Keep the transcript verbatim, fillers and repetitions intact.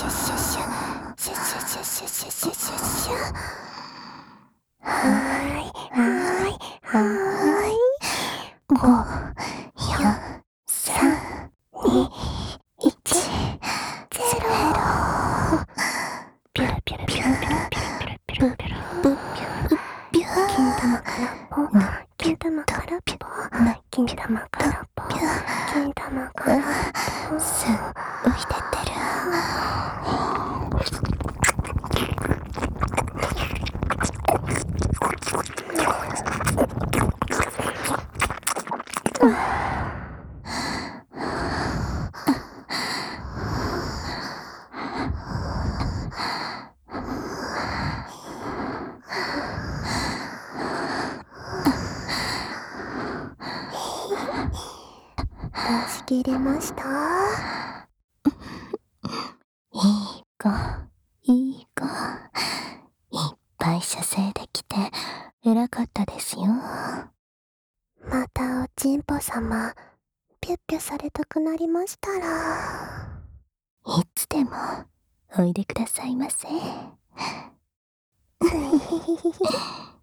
シュシュシュシュシュシュシュシュシュシュシュ。はーいはーいはーい。ご、よん、さん、に、いち、ゼロ。ピュルピュルピュルピュルピュルピュルピュルピュルピュル。金玉からぽ、金玉からぽ、金玉からぽ、金玉からぽ。す浮いてってる。出し切れました。 いい子、いい子。いっぱい射精できて偉かったですよ。 またおちんぽ様、ピュッピュされたくなりましたら、 いつでもおいでくださいませ。